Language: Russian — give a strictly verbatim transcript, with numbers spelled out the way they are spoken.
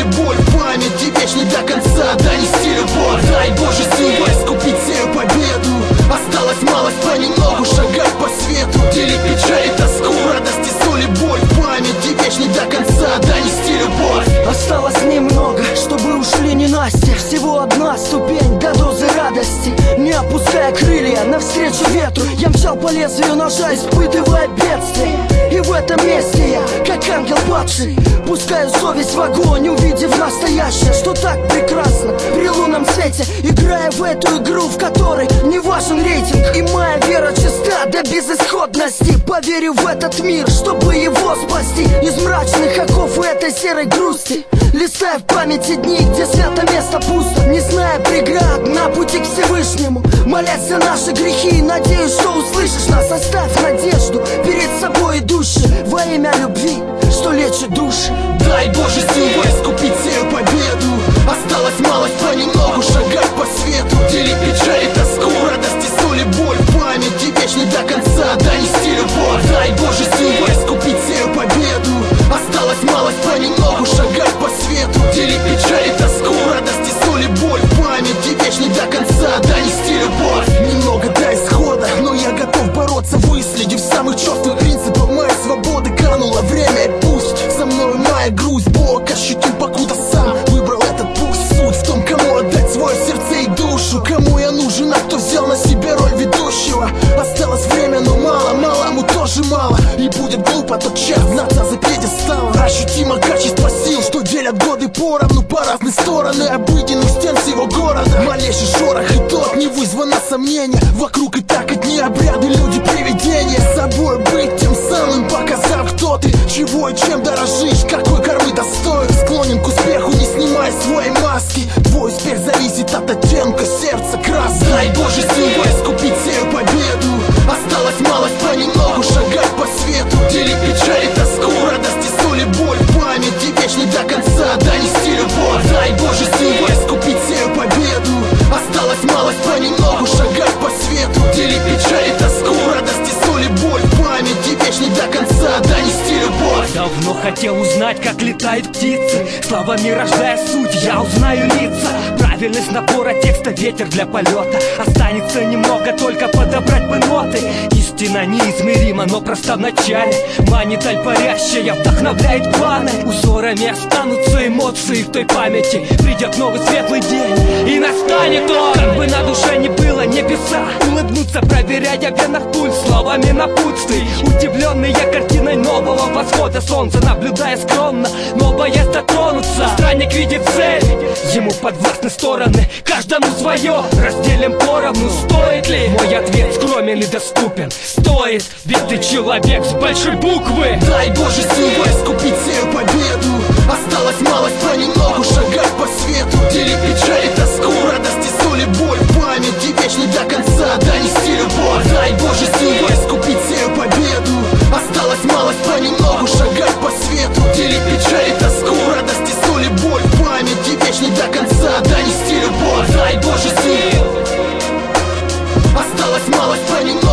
боль в памяти вечной до конца, донести любовь. Дай Боже силой искупить сею победу. Осталось малость понемногу шагать по свету, делить печаль и тоску, радость и соль и боль в памяти вечной до конца, донести любовь. Осталось немного, чтобы ушли ненастья. Всего одна ступень до дозы радости. Не опуская крылья навстречу ветру, я мчал по лезвию ножа, испытывая бедствие. И в этом месте я, как ангел падший, пускаю совесть в огонь, увидев настоящее, что так прекрасно при лунном свете, играя в эту игру, в которой не важен рейтинг. И моя вера чиста до безысходности. Поверю в этот мир, чтобы его спасти из мрачных оков и этой серой грусти. Листая в памяти дни, где свято место пусто, не зная преград на пути к Всевышнему, молясь за наши грехи, надеюсь, что услышишь нас. Оставь надежду перед собой идущей во имя любви, что лечит души. Дай Боже силой искупить сею победу. Осталось малость понемногу шагать по свету, делить печаль и тоску, радость и соль и боль в памяти вечной до конца, донести любовь. Дай Боже силой искупить сею победу. Осталось малость понемногу шагать по свету, делить печаль и тоску, радость и соль и боль в памяти вечной до конца, донести любовь. Немного до исхода, но я готов бороться, выследив самых чёрствых принципов моей свободы. Кануло время и пусть со мною моя грусть, Бог ощутил, покуда сам выбрал этот путь. Суть в том, кому отдать свое сердце и душу, кому я нужен, а кто взял на себя роль ведущего. Осталось время, но мало, малому тоже мало. И будет глупо тот час знаться за пьедесталом. Ощутимо качество сил, что делят годы поровну по разные стороны обыденных стен всего города. Малейший шорох и тот не вызвано сомнения. Вокруг и так одни обряды, люди привидения. С собой быть тем самым, показав, кто ты, чего и чем дорожишь, какой кормы достоин. Склонен к успеху, не снимая своей маски. Твой успех зависит от оттенка сердца краски. Дай Боже силой искупить сею победу. Осталось малость понемногу шагать по свету, делить печаль и тоску, радость и соль и боль в памяти вечной до конца, донести любовь. Дай Боже силой искупить сею победу. Осталось малость понемногу шагать по свету, делить печаль и тоску, радость и соль и боль в памяти вечной до конца, донести любовь. Давно хотел узнать, как летают птицы, словами рождая суть, я узнаю лица. Правильность набора текста, ветер для полета. Останется немного, только подобрать бы ноты. Истина неизмерима, но проста в начале. Манит аль парящая, вдохновляет планы. Узорами останутся эмоции в той памяти. Придет новый светлый день, и настанет он. Как бы на душе ни было, небеса улыбнутся, проверяя в венах пульс словами напутствий. Удивленный я картиной нового восхода солнца, наблюдая скромно, но боясь дотронуться. Странник видит цель, ему подвластны стороны, каждому свое, разделим поровну. Стоит ли? Мой ответ скромен и доступен. Стоит, ведь ты человек с большой буквы. Дай Боже силой искупить сею победу. Осталось малость понемногу шагать по свету, делить печаль и тоску, радость и соль и боль в памяти вечной до конца, донести любовь. Дай Боже силой искупить сею победу. Осталось малость понемногу шагать по свету, делить печаль и тоску, радость и соль и боль в памяти вечной до конца, донести любовь. Дай Боже силой. Осталось малость понемногу